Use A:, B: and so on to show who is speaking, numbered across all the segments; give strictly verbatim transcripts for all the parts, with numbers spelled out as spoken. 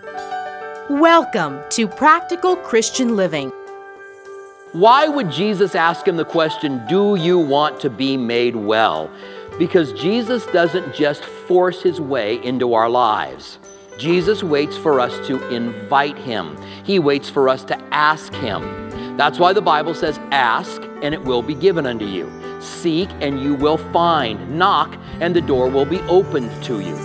A: Welcome to Practical Christian Living.
B: Why would Jesus ask him the question, do you want to be made well? Because Jesus doesn't just force his way into our lives. Jesus waits for us to invite him. He waits for us to ask him. That's why the Bible says, ask and it will be given unto you. Seek and you will find. Knock and the door will be opened to you.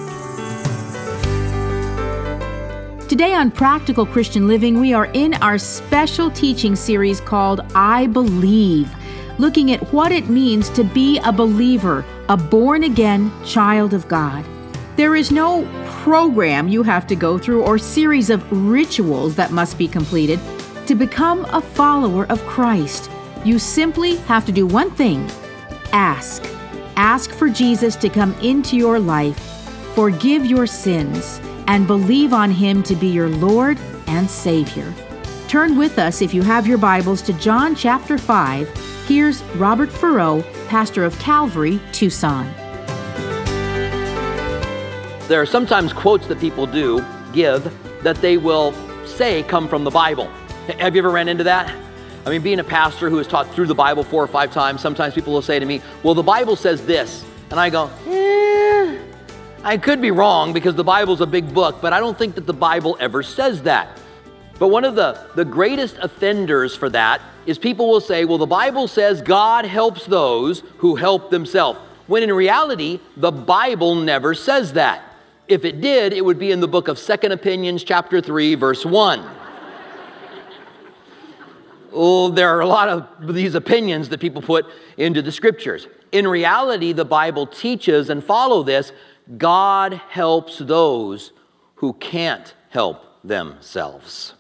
C: Today on Practical Christian Living, we are in our special teaching series called I Believe, looking at what it means to be a believer, a born-again child of God. There is no program you have to go through or series of rituals that must be completed to become a follower of Christ. You simply have to do one thing: ask. Ask for Jesus to come into your life, forgive your sins, and believe on him to be your Lord and Savior. Turn with us, if you have your Bibles, to John chapter five. Here's Robert Furrow, pastor of Calvary, Tucson.
B: There are sometimes quotes that people do give that they will say come from the Bible. Have you ever ran into that? I mean, being a pastor who has taught through the Bible four or five times, sometimes people will say to me, well, the Bible says this. And I go, eh, I could be wrong because the Bible's a big book, but I don't think that the Bible ever says that. But one of the, the greatest offenders for that is people will say, well, the Bible says God helps those who help themselves. When in reality, the Bible never says that. If it did, it would be in the book of Second Opinions, chapter three, verse one. Oh, there are a lot of these opinions that people put into the scriptures. In reality, the Bible teaches, and follow this, God helps those who can't help themselves.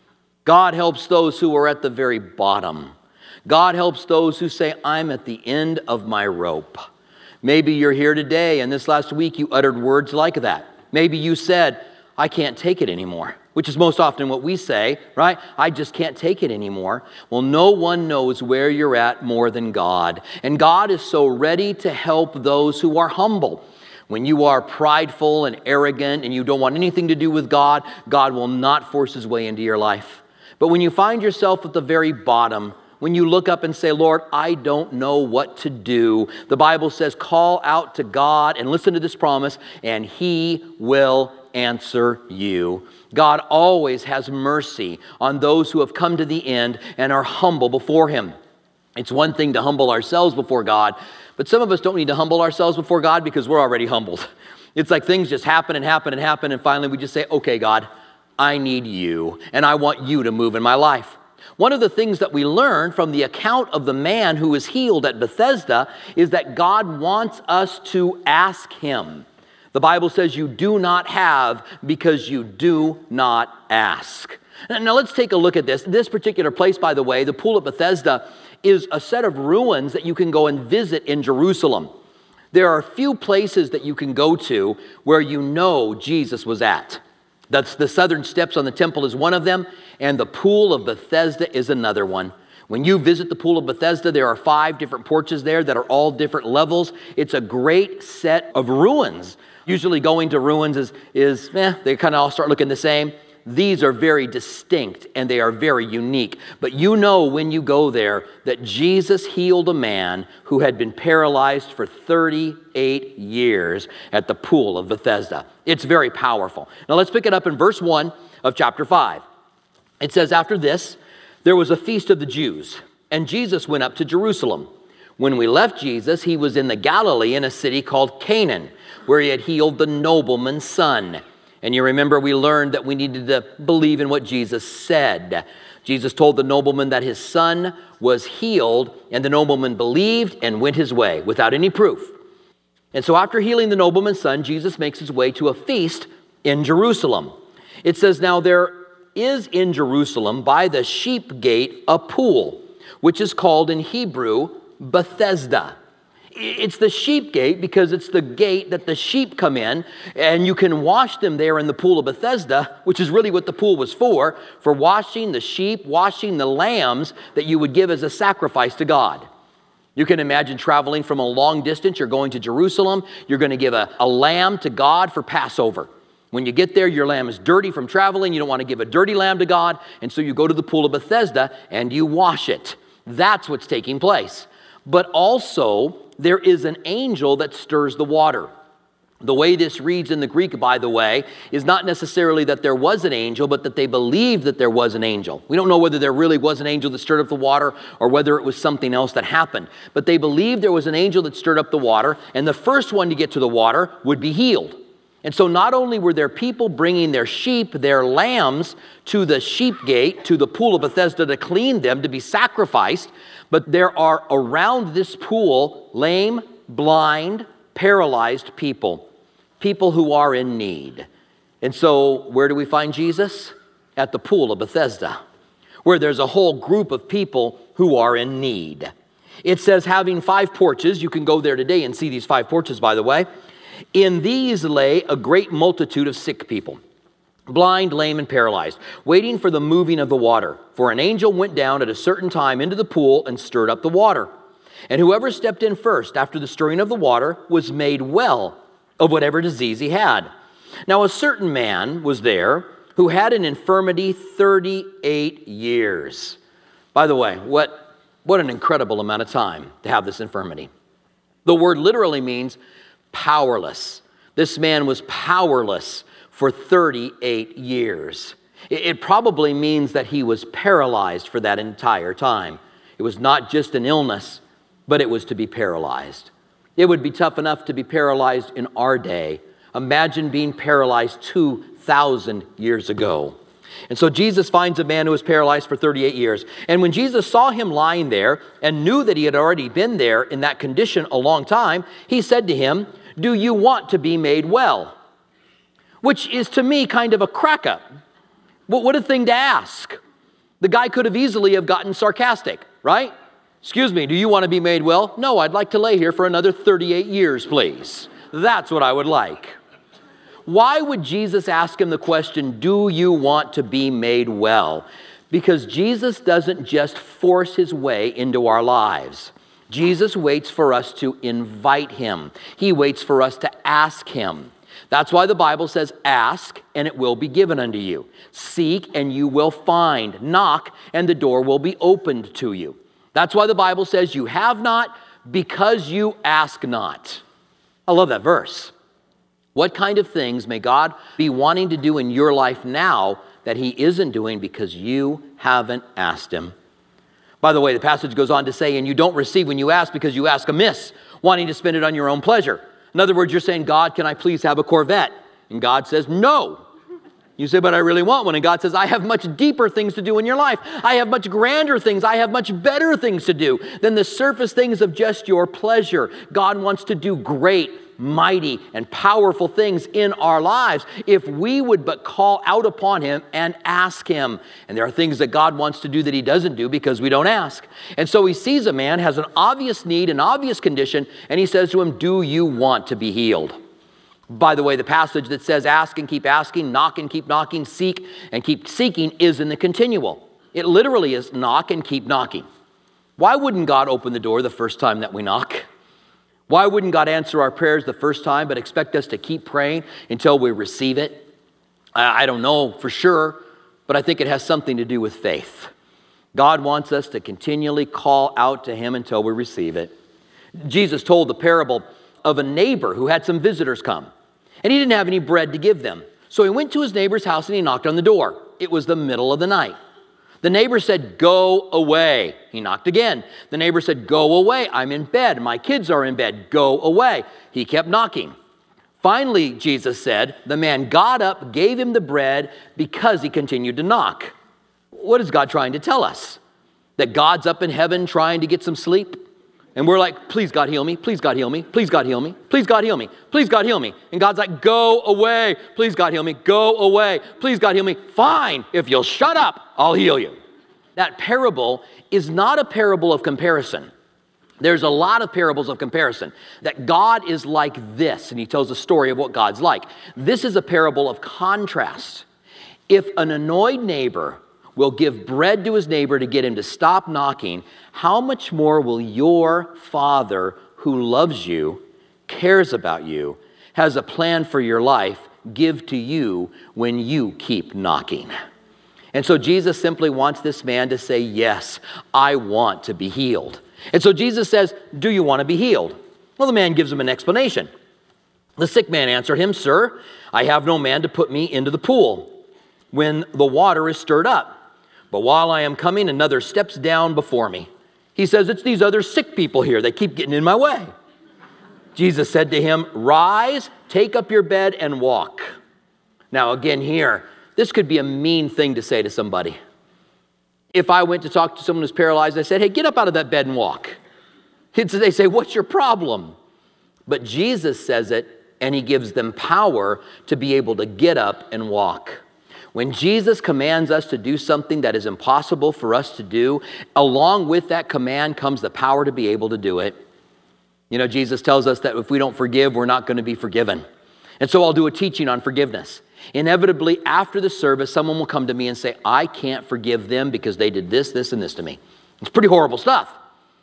B: God helps those who are at the very bottom. God helps those who say, I'm at the end of my rope. Maybe you're here today and this last week you uttered words like that. Maybe you said, I can't take it anymore, which is most often what we say, right? I just can't take it anymore. Well, no one knows where you're at more than God. And God is so ready to help those who are humble. When you are prideful and arrogant and you don't want anything to do with God, God will not force his way into your life. But when you find yourself at the very bottom, when you look up and say, Lord, I don't know what to do, the Bible says, call out to God and listen to this promise, and he will answer you. God always has mercy on those who have come to the end and are humble before him. It's one thing to humble ourselves before God, but some of us don't need to humble ourselves before God because we're already humbled. It's like things just happen and happen and happen, and finally we just say, okay, God, I need you, and I want you to move in my life. One of the things that we learn from the account of the man who was healed at Bethesda is that God wants us to ask him. The Bible says you do not have because you do not ask. Now let's take a look at this. This particular place, by the way, the pool at Bethesda, is a set of ruins that you can go and visit in Jerusalem. There are a few places that you can go to where you know Jesus was at. That's the southern steps on the temple is one of them, and the pool of Bethesda is another one. When you visit the pool of Bethesda, there are five different porches there that are all different levels. It's a great set of ruins. Usually going to ruins is, is eh, they kind of all start looking the same. These are very distinct and they are very unique. But you know when you go there that Jesus healed a man who had been paralyzed for thirty-eight years at the pool of Bethesda. It's very powerful. Now let's pick it up in verse one of chapter five. It says, after this, there was a feast of the Jews, and Jesus went up to Jerusalem. When we left Jesus, he was in the Galilee in a city called Canaan, where he had healed the nobleman's son. And you remember we learned that we needed to believe in what Jesus said. Jesus told the nobleman that his son was healed, and the nobleman believed and went his way without any proof. And so after healing the nobleman's son, Jesus makes his way to a feast in Jerusalem. It says, now there is in Jerusalem by the sheep gate a pool, which is called in Hebrew Bethesda. It's the sheep gate because it's the gate that the sheep come in, and you can wash them there in the pool of Bethesda, which is really what the pool was for, for washing the sheep, washing the lambs that you would give as a sacrifice to God. You can imagine traveling from a long distance. You're going to Jerusalem. You're going to give a, a lamb to God for Passover. When you get there, your lamb is dirty from traveling. You don't want to give a dirty lamb to God. And so you go to the pool of Bethesda and you wash it. That's what's taking place. But also, there is an angel that stirs the water. The way this reads in the Greek, by the way, is not necessarily that there was an angel, but that they believed that there was an angel. We don't know whether there really was an angel that stirred up the water or whether it was something else that happened. But they believed there was an angel that stirred up the water, and the first one to get to the water would be healed. And so not only were there people bringing their sheep, their lambs, to the sheep gate, to the pool of Bethesda to clean them, to be sacrificed, but there are around this pool lame, blind, paralyzed people, people who are in need. And so where do we find Jesus? At the pool of Bethesda, where there's a whole group of people who are in need. It says having five porches. You can go there today and see these five porches, by the way. In these lay a great multitude of sick people, blind, lame, and paralyzed, waiting for the moving of the water. For an angel went down at a certain time into the pool and stirred up the water. And whoever stepped in first after the stirring of the water was made well of whatever disease he had. Now a certain man was there who had an infirmity thirty-eight years. By the way, what, what an incredible amount of time to have this infirmity. The word literally means powerless. This man was powerless for thirty-eight years. It, it probably means that he was paralyzed for that entire time. It was not just an illness, but it was to be paralyzed. It would be tough enough to be paralyzed in our day. Imagine being paralyzed two thousand years ago. And so Jesus finds a man who was paralyzed for thirty-eight years. And when Jesus saw him lying there and knew that he had already been there in that condition a long time, he said to him, "Do you want to be made well?" Which is to me kind of a crack up. What a thing to ask. The guy could have easily have gotten sarcastic, right? "Excuse me, do you want to be made well?" "No, I'd like to lay here for another thirty-eight years, please. That's what I would like." Why would Jesus ask him the question, "Do you want to be made well?" Because Jesus doesn't just force his way into our lives. Jesus waits for us to invite him. He waits for us to ask him. That's why the Bible says, "Ask, and it will be given unto you. Seek, and you will find. Knock, and the door will be opened to you." That's why the Bible says, "You have not because you ask not." I love that verse. What kind of things may God be wanting to do in your life now that he isn't doing because you haven't asked him? By the way, the passage goes on to say, "And you don't receive when you ask because you ask amiss, wanting to spend it on your own pleasure." In other words, you're saying, "God, can I please have a Corvette?" And God says, "No." You say, "But I really want one." And God says, "I have much deeper things to do in your life. I have much grander things. I have much better things to do than the surface things of just your pleasure." God wants to do great, mighty, and powerful things in our lives if we would but call out upon him and ask him. And there are things that God wants to do that he doesn't do because we don't ask. And so he sees a man, has an obvious need, an obvious condition, and he says to him, "Do you want to be healed?" By the way, the passage that says ask and keep asking, knock and keep knocking, seek and keep seeking is in the continual. It literally is knock and keep knocking. Why wouldn't God open the door the first time that we knock? Why wouldn't God answer our prayers the first time but expect us to keep praying until we receive it? I don't know for sure, but I think it has something to do with faith. God wants us to continually call out to him until we receive it. Jesus told the parable of a neighbor who had some visitors come, and he didn't have any bread to give them. So he went to his neighbor's house and he knocked on the door. It was the middle of the night. The neighbor said, "Go away." He knocked again. The neighbor said, "Go away. I'm in bed. My kids are in bed. Go away." He kept knocking. Finally, Jesus said, the man got up, gave him the bread because he continued to knock. What is God trying to tell us? That God's up in heaven trying to get some sleep? And we're like, "Please God heal me, please God heal me, please God heal me, please God heal me, please God heal me." And God's like, "Go away, please God heal me, go away, please God heal me." "Fine, if you'll shut up, I'll heal you." That parable is not a parable of comparison. There's a lot of parables of comparison. That God is like this, and he tells a story of what God's like. This is a parable of contrast. If an annoyed neighbor will give bread to his neighbor to get him to stop knocking, how much more will your Father who loves you, cares about you, has a plan for your life, give to you when you keep knocking. And so Jesus simply wants this man to say, yes, I want to be healed. And so Jesus says, do you want to be healed? Well, the man gives him an explanation. The sick man answered him, sir, I have no man to put me into the pool when the water is stirred up. But while I am coming, another steps down before me. He says, it's these other sick people here. They keep getting in my way. Jesus said to him, rise, take up your bed and walk. Now again here, this could be a mean thing to say to somebody. If I went to talk to someone who's paralyzed, I said, hey, get up out of that bed and walk. They say, what's your problem? But Jesus says it, and he gives them power to be able to get up and walk. When Jesus commands us to do something that is impossible for us to do, along with that command comes the power to be able to do it. You know, Jesus tells us that if we don't forgive, we're not going to be forgiven. And so I'll do a teaching on forgiveness. Inevitably, after the service, someone will come to me and say, I can't forgive them because they did this, this, and this to me. It's pretty horrible stuff.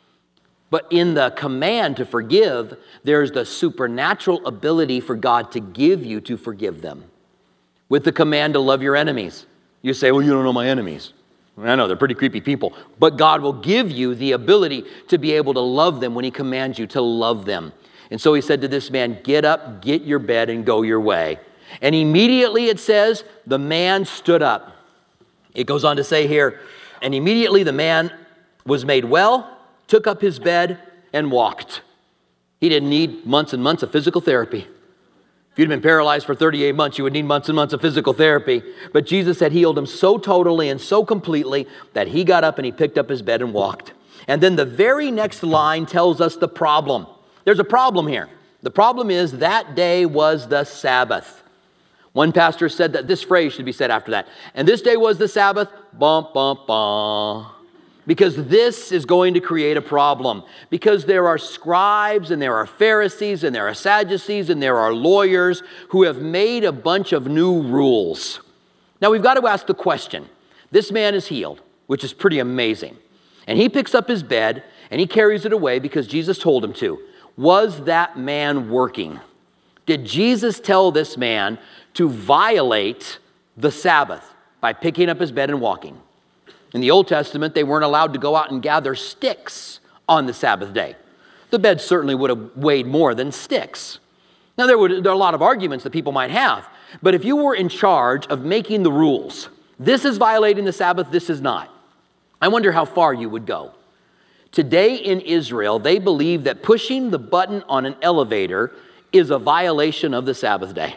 B: But in the command to forgive, there's the supernatural ability for God to give you to forgive them. With the command to love your enemies, you say, well, you don't know my enemies. I know, they're pretty creepy people. But God will give you the ability to be able to love them when he commands you to love them. And so he said to this man, get up, get your bed, and go your way. And immediately it says, the man stood up. It goes on to say here, and immediately the man was made well, took up his bed, and walked. He didn't need months and months of physical therapy. If you'd been paralyzed for thirty-eight months, you would need months and months of physical therapy. But Jesus had healed him so totally and so completely that he got up and he picked up his bed and walked. And then the very next line tells us the problem. There's a problem here. The problem is that day was the Sabbath. One pastor said that this phrase should be said after that. And this day was the Sabbath, bum, bum, bum. Because this is going to create a problem. Because there are scribes and there are Pharisees and there are Sadducees and there are lawyers who have made a bunch of new rules. Now we've got to ask the question. This man is healed, which is pretty amazing. And he picks up his bed and he carries it away because Jesus told him to. Was that man working? Did Jesus tell this man to violate the Sabbath by picking up his bed and walking? In the Old Testament, they weren't allowed to go out and gather sticks on the Sabbath day. The bed certainly would have weighed more than sticks. Now, there, would, there are a lot of arguments that people might have, but if you were in charge of making the rules, this is violating the Sabbath, this is not, I wonder how far you would go. Today in Israel, they believe that pushing the button on an elevator is a violation of the Sabbath day.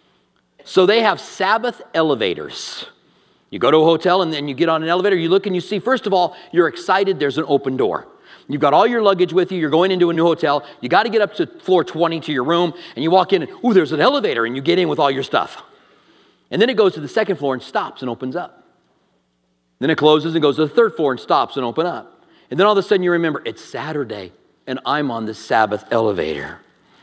B: So they have Sabbath elevators. You go to a hotel and then you get on an elevator, you look and you see, first of all, you're excited, there's an open door. You've got all your luggage with you, you're going into a new hotel, you got to get up to floor twenty to your room, and you walk in and, ooh, there's an elevator, and you get in with all your stuff. And then it goes to the second floor and stops and opens up. Then it closes and goes to the third floor and stops and opens up. And then all of a sudden you remember, it's Saturday, and I'm on the Sabbath elevator.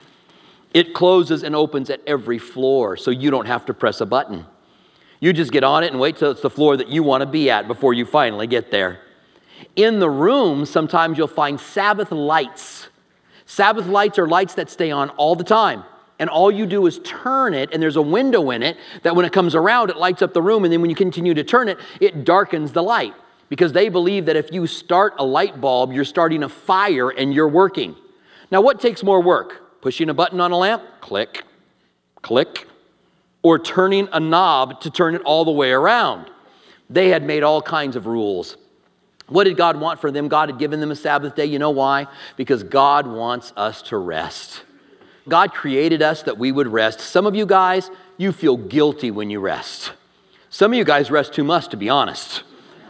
B: It closes and opens at every floor, so you don't have to press a button. You just get on it and wait till it's the floor that you want to be at before you finally get there. In the room, sometimes you'll find Sabbath lights. Sabbath lights are lights that stay on all the time. And all you do is turn it, and there's a window in it that when it comes around, it lights up the room. And then when you continue to turn it, it darkens the light. Because they believe that if you start a light bulb, you're starting a fire and you're working. Now, what takes more work? Pushing a button on a lamp? Click, click. Or turning a knob to turn it all the way around. They had made all kinds of rules. What did God want for them? God had given them a Sabbath day. You know why? Because God wants us to rest. God created us that we would rest. Some of you guys, you feel guilty when you rest. Some of you guys rest too much, to be honest.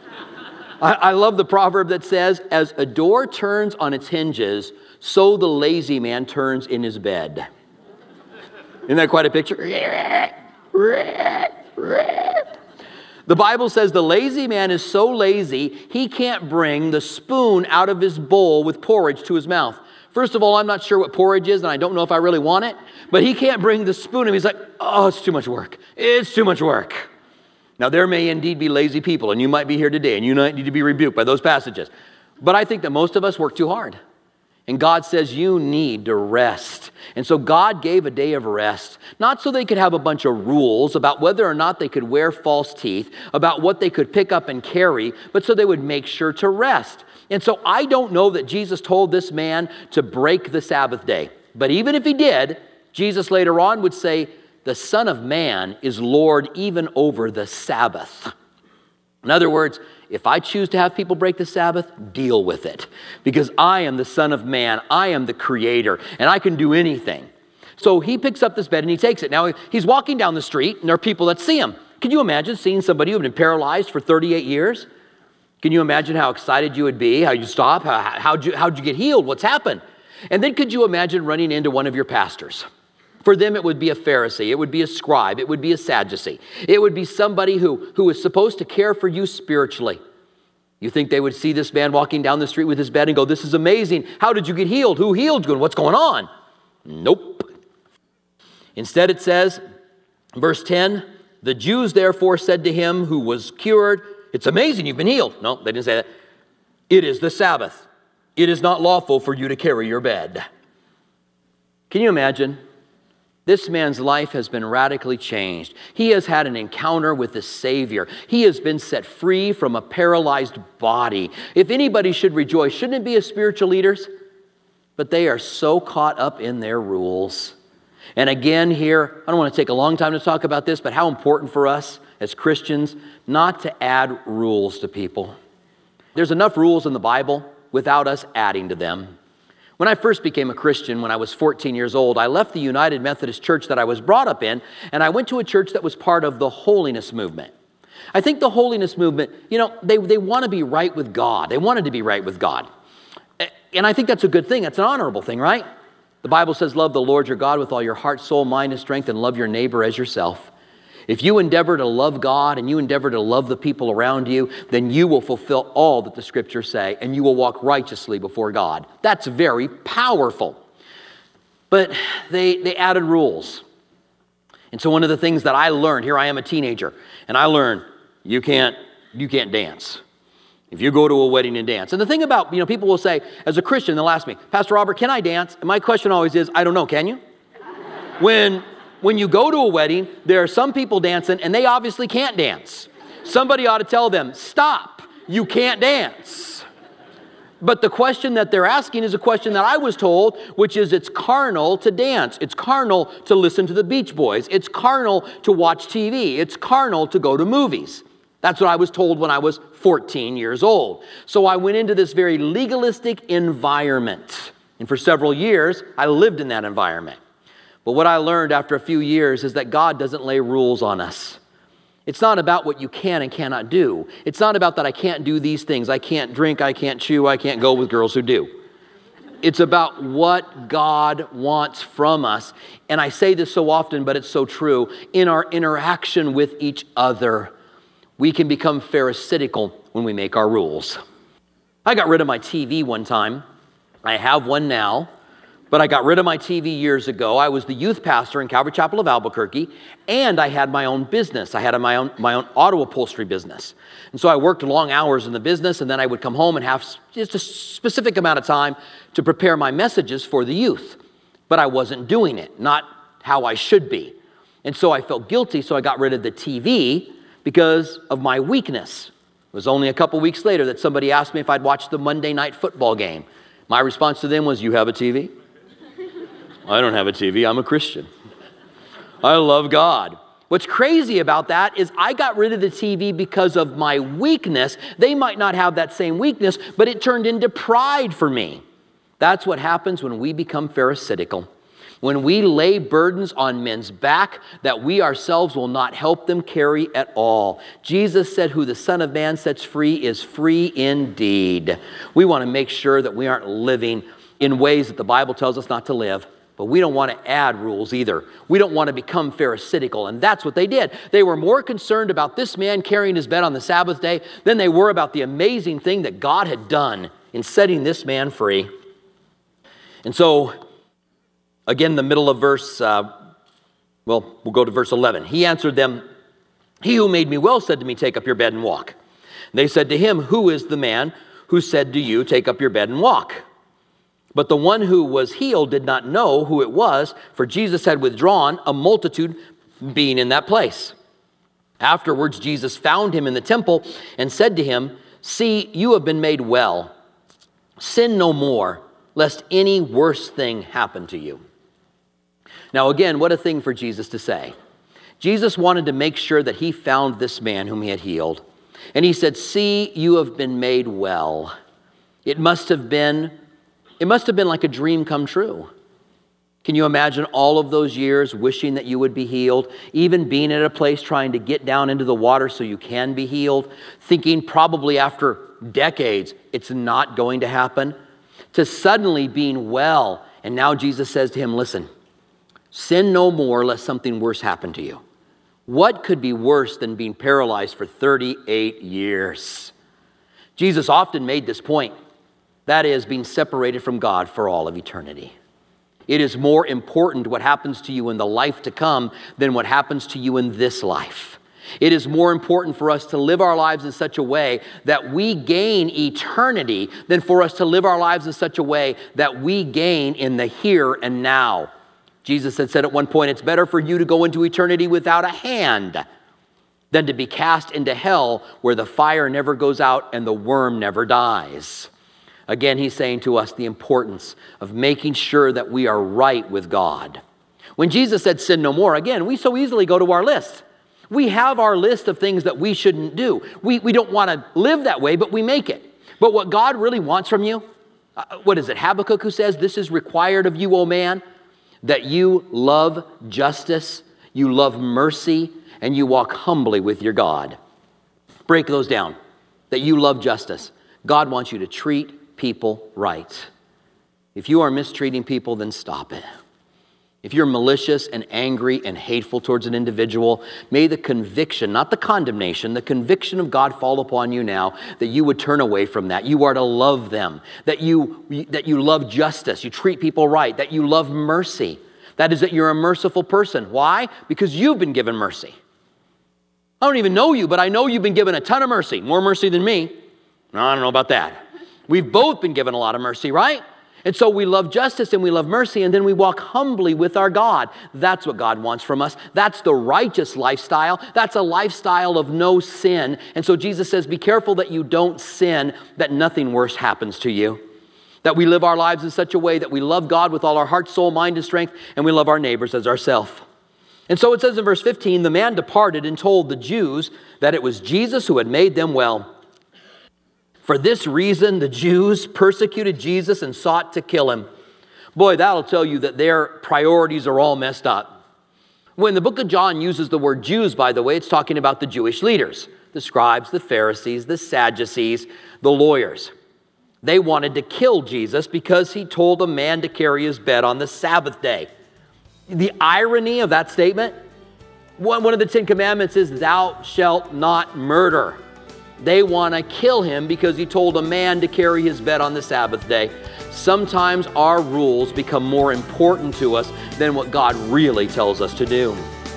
B: I, I love the proverb that says, as a door turns on its hinges, so the lazy man turns in his bed. Isn't that quite a picture? The Bible says the lazy man is so lazy, he can't bring the spoon out of his bowl with porridge to his mouth. First of all, I'm not sure what porridge is, and I don't know if I really want it, but he can't bring the spoon, and he's like, oh, it's too much work. It's too much work. Now, there may indeed be lazy people, and you might be here today, and you might need to be rebuked by those passages. But I think that most of us work too hard. And God says you need to rest. And so God gave a day of rest, not so they could have a bunch of rules about whether or not they could wear false teeth, about what they could pick up and carry, but so they would make sure to rest. And so I don't know that Jesus told this man to break the Sabbath day. But even if he did, Jesus later on would say, the Son of Man is Lord even over the Sabbath. In other words, if I choose to have people break the Sabbath, deal with it. Because I am the Son of Man. I am the Creator, and I can do anything. So he picks up this bed and he takes it. Now, he's walking down the street, and there are people that see him. Can you imagine seeing somebody who'd been paralyzed for thirty-eight years? Can you imagine how excited you would be? How you stop? How, how'd you, how'd you get healed? What's happened? And then could you imagine running into one of your pastors? For them, it would be a Pharisee. It would be a scribe. It would be a Sadducee. It would be somebody who, who is supposed to care for you spiritually. You think they would see this man walking down the street with his bed and go, this is amazing. How did you get healed? Who healed you? And what's going on? Nope. Instead, it says, verse ten, the Jews therefore said to him who was cured, it's amazing you've been healed. No, they didn't say that. It is the Sabbath. It is not lawful for you to carry your bed. Can you imagine? This man's life has been radically changed. He has had an encounter with the Savior. He has been set free from a paralyzed body. If anybody should rejoice, shouldn't it be as spiritual leaders? But they are so caught up in their rules. And again here, I don't want to take a long time to talk about this, but how important for us as Christians not to add rules to people. There's enough rules in the Bible without us adding to them. When I first became a Christian, when I was fourteen years old, I left the United Methodist Church that I was brought up in, and I went to a church that was part of the holiness movement. I think the holiness movement, you know, they, they want to be right with God. They wanted to be right with God. And I think that's a good thing. That's an honorable thing, right? The Bible says, love the Lord your God with all your heart, soul, mind, and strength, and love your neighbor as yourself. If you endeavor to love God and you endeavor to love the people around you, then you will fulfill all that the Scriptures say, and you will walk righteously before God. That's very powerful. But they, they added rules. And so one of the things that I learned, here I am a teenager, and I learned you can't, you can't dance. If you go to a wedding and dance. And the thing about, you know, people will say, as a Christian, they'll ask me, Pastor Robert, can I dance? And my question always is, I don't know, can you? When... When you go to a wedding, there are some people dancing and they obviously can't dance. Somebody ought to tell them, stop, you can't dance. But the question that they're asking is a question that I was told, which is it's carnal to dance. It's carnal to listen to the Beach Boys. It's carnal to watch T V. It's carnal to go to movies. That's what I was told when I was fourteen years old. So I went into this very legalistic environment. And for several years, I lived in that environment. But what I learned after a few years is that God doesn't lay rules on us. It's not about what you can and cannot do. It's not about that I can't do these things. I can't drink, I can't chew, I can't go with girls who do. It's about what God wants from us. And I say this so often, but it's so true. In our interaction with each other, we can become pharisaical when we make our rules. I got rid of my T V one time. I have one now. But I got rid of my T V years ago. I was the youth pastor in Calvary Chapel of Albuquerque, and I had my own business. I had my own my own auto upholstery business. And so I worked long hours in the business, and then I would come home and have just a specific amount of time to prepare my messages for the youth. But I wasn't doing it, not how I should be. And so I felt guilty, so I got rid of the T V because of my weakness. It was only a couple weeks later that somebody asked me if I'd watch the Monday night football game. My response to them was, you have a T V? I don't have a T V. I'm a Christian. I love God. What's crazy about that is I got rid of the T V because of my weakness. They might not have that same weakness, but it turned into pride for me. That's what happens when we become pharisaical. When we lay burdens on men's back that we ourselves will not help them carry at all. Jesus said, who the Son of Man sets free is free indeed. We want to make sure that we aren't living in ways that the Bible tells us not to live. But we don't want to add rules either. We don't want to become pharisaical. And that's what they did. They were more concerned about this man carrying his bed on the Sabbath day than they were about the amazing thing that God had done in setting this man free. And so, again, the middle of verse, uh, well, we'll go to verse eleven. He answered them, he who made me well said to me, take up your bed and walk. They said to him, who is the man who said to you, take up your bed and walk? But the one who was healed did not know who it was, for Jesus had withdrawn, a multitude being in that place. Afterwards, Jesus found him in the temple and said to him, "See, you have been made well. Sin no more, lest any worse thing happen to you." Now again, what a thing for Jesus to say. Jesus wanted to make sure that he found this man whom he had healed. And he said, "See, you have been made well." It must have been, it must have been like a dream come true. Can you imagine all of those years wishing that you would be healed, even being at a place trying to get down into the water so you can be healed, thinking probably after decades it's not going to happen, to suddenly being well. And now Jesus says to him, "Listen, sin no more lest something worse happen to you." What could be worse than being paralyzed for thirty-eight years? Jesus often made this point. That is, being separated from God for all of eternity. It is more important what happens to you in the life to come than what happens to you in this life. It is more important for us to live our lives in such a way that we gain eternity than for us to live our lives in such a way that we gain in the here and now. Jesus had said at one point, it's better for you to go into eternity without a hand than to be cast into hell where the fire never goes out and the worm never dies. Again, he's saying to us the importance of making sure that we are right with God. When Jesus said sin no more, again, we so easily go to our list. We have our list of things that we shouldn't do. We, we don't want to live that way, but we make it. But what God really wants from you, uh, what is it, Habakkuk who says, "This is required of you, O man, that you love justice, you love mercy, and you walk humbly with your God." Break those down. That you love justice. God wants you to treat people right. If you are mistreating people, then stop it. If you're malicious and angry and hateful towards an individual, may the conviction, not the condemnation, the conviction of God fall upon you now that you would turn away from that. You are to love them, that you, that you love justice, you treat people right, that you love mercy. That is that you're a merciful person. Why? Because you've been given mercy. I don't even know you, but I know you've been given a ton of mercy, more mercy than me. No, I don't know about that. We've both been given a lot of mercy, right? And so we love justice and we love mercy, and then we walk humbly with our God. That's what God wants from us. That's the righteous lifestyle. That's a lifestyle of no sin. And so Jesus says, be careful that you don't sin, that nothing worse happens to you. That we live our lives in such a way that we love God with all our heart, soul, mind, and strength, and we love our neighbors as ourselves. And so it says in verse fifteen, the man departed and told the Jews that it was Jesus who had made them well. For this reason, the Jews persecuted Jesus and sought to kill him. Boy, that'll tell you that their priorities are all messed up. When the book of John uses the word Jews, by the way, it's talking about the Jewish leaders, the scribes, the Pharisees, the Sadducees, the lawyers. They wanted to kill Jesus because he told a man to carry his bed on the Sabbath day. The irony of that statement, one of the Ten Commandments is, thou shalt not murder. They want to kill him because he told a man to carry his bed on the Sabbath day. Sometimes our rules become more important to us than what God really tells us to do.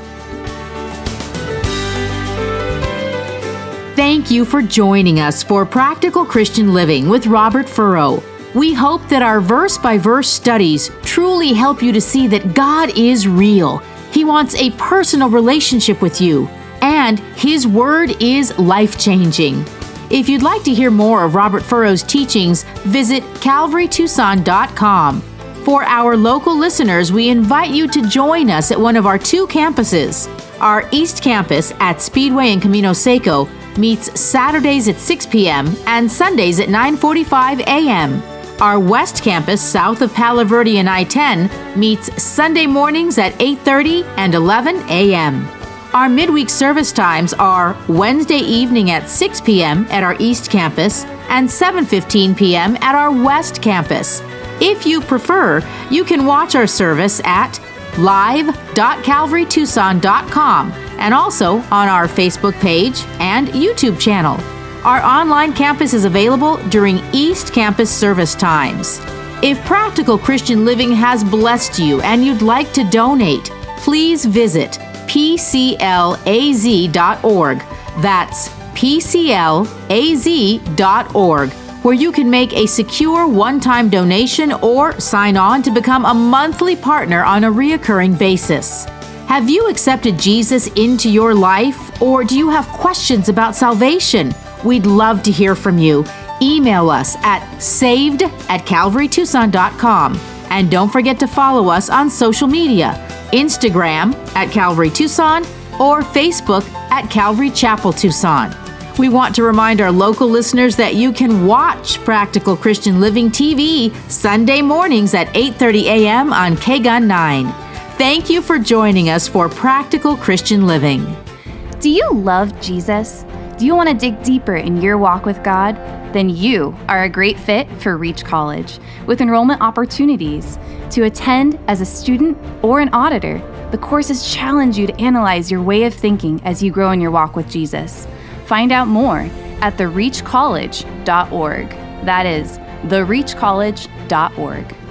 C: Thank you for joining us for Practical Christian Living with Robert Furrow. We hope that our verse-by-verse studies truly help you to see that God is real. He wants a personal relationship with you, and His Word is life-changing. If you'd like to hear more of Robert Furrow's teachings, visit calvary tucson dot com. For our local listeners, we invite you to join us at one of our two campuses. Our East Campus at Speedway and Camino Seco meets Saturdays at six p.m. and Sundays at nine forty-five a.m. Our West Campus, south of Palo Verde and I ten, meets Sunday mornings at eight thirty and eleven a.m. Our midweek service times are Wednesday evening at six p.m. at our East Campus and seven fifteen p.m. at our West Campus. If you prefer, you can watch our service at live dot calvary tucson dot com and also on our Facebook page and YouTube channel. Our online campus is available during East Campus service times. If Practical Christian Living has blessed you and you'd like to donate, please visit p c l a z dot org. That's p c l a z dot org. where you can make a secure one-time donation or sign on to become a monthly partner on a reoccurring basis. Have you accepted Jesus into your life, or do you have questions about salvation? We'd love to hear from you. Email us at saved at calvary tucson dot com. And don't forget to follow us on social media, Instagram at Calvary Tucson or Facebook at Calvary Chapel Tucson. We want to remind our local listeners that you can watch Practical Christian Living T V Sunday mornings at eight thirty a.m. on K G U N nine. Thank you for joining us for Practical Christian Living.
D: Do you love Jesus? Do you want to dig deeper in your walk with God? Then you are a great fit for Reach College, with enrollment opportunities. To attend as a student or an auditor, the courses challenge you to analyze your way of thinking as you grow in your walk with Jesus. Find out more at the reach college dot org. That is the reach college dot org.